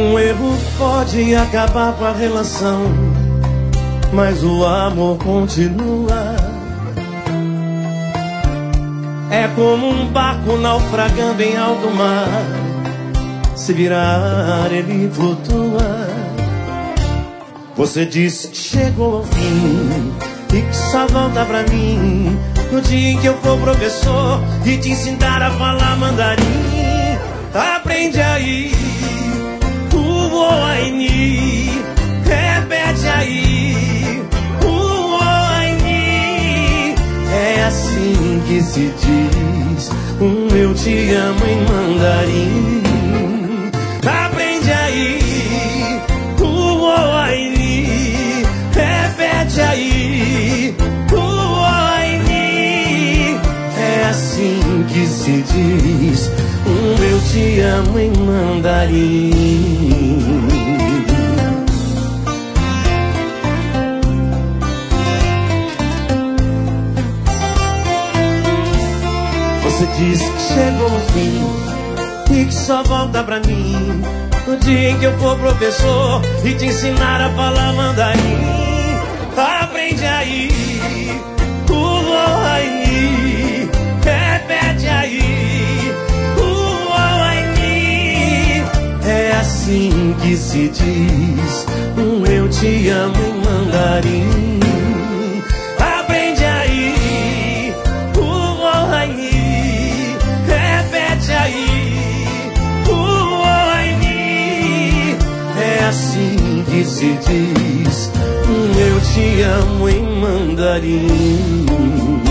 Um erro pode acabar com a relação, mas o amor continua. É como um barco naufragando em alto mar, se virar ele flutua. Você diz que chegou ao fim e que só volta pra mim no dia em que eu for professor e te ensinar a falar mandarim. Aprende aí o Oaini, repete aí o Oaini. É assim que se diz eu te amo em mandarim. Aprende aí o Oaini, repete aí o Oaini. É assim que se diz eu te amo em mandarim. Você diz que chegou o fim e que só volta pra mim no dia em que eu for professor e te ensinar a falar mandarim. Aprende aí o Oaini, repete aí o Oaini. É assim que se diz eu te amo em mandarim. Aprende aí o Oaini, repete aí o Oaini. É assim que se diz eu te amo em mandarim.